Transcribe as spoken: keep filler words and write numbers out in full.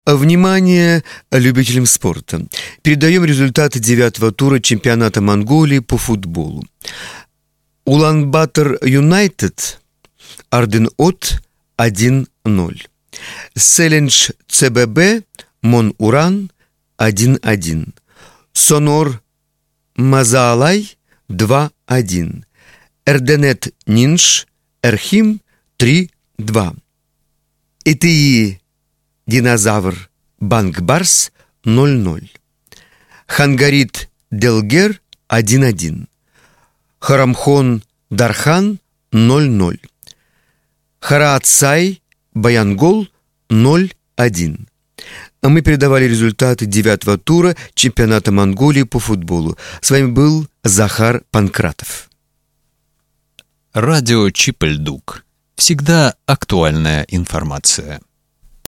Внимание любителям спорта! Передаем результаты девятого тура чемпионата Монголии по футболу. Улан-Батор Юнайтед, Арден-От один ноль. Селендж ЦББ, Мон-Уран один один. Сонор Мазаалай два один. Эрденет Нинш Эрхим три два. Итии Динозавр Банк-Барс ноль ноль. Хангарит Делгер один один. Харамхон Дархан ноль ноль. Хараатсай Баянгол ноль один. Мы передавали результаты девятого тура чемпионата Монголии по футболу. С вами был Захар Панкратов. Радио Чипельдук. Всегда актуальная информация.